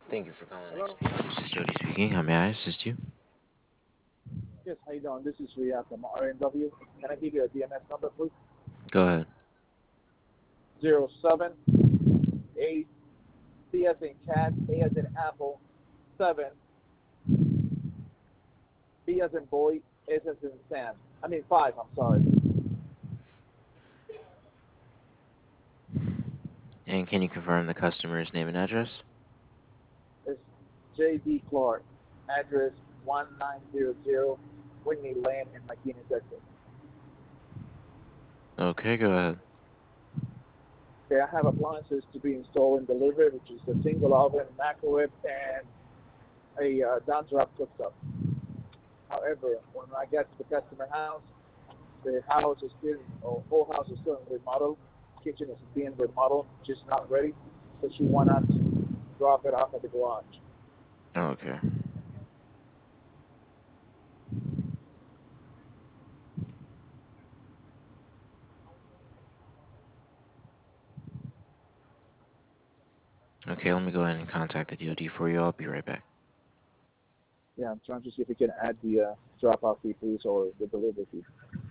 Thank you for calling Hello. XP. This is Jody speaking. How may I assist you? Yes, how you doing? This is Riyad from RNW. Can I give you a DMS number, please? Go ahead. 078 C as in cat, A as in apple, 7, B as in boy, S as in Sam. I mean 5, I'm sorry. And can you confirm the customer's name and address? It's J.D. Clark. Address 1900 Whitney Lane in McKinney, Texas. Okay, go ahead. Okay, I have appliances to be installed and delivered, which is a single oven, microwave, and a down-drop cooktop. However, when I get to the customer house, the house is still, or whole house is still in remodel. Kitchen is being remodeled, just not ready. So she want us to drop it off at the garage. Okay. Okay, let me go ahead and contact the DoD for you. I'll be right back. Yeah, I'm trying to see if we can add the drop off fee, please, or the delivery fee.